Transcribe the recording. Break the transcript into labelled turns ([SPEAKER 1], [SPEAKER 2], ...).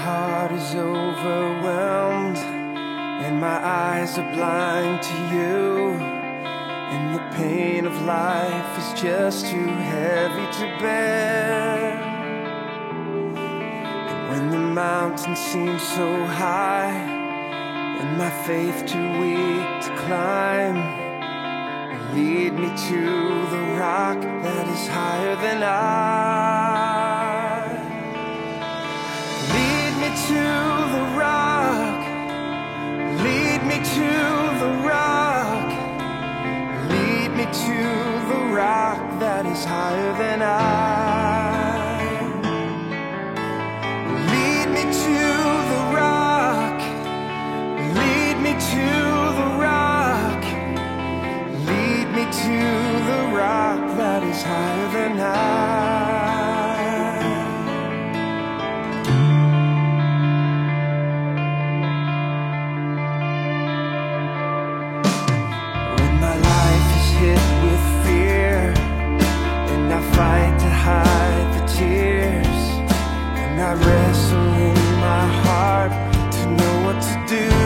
[SPEAKER 1] heart is overwhelmed and my eyes are blind to you, and the pain of life is just too heavy to bear. And when the mountain seems so high and my faith too weak to climb, lead me to the rock that is higher than I. Lead me to the rock. Lead me to the rock. Lead me to the rock that is higher than I. Lead me to the rock. Lead me to the rock. Lead me to the rock that is higher than I. When my life is hit with fear and I fight to hide the tears, and I wrestle in my heart to know what to do,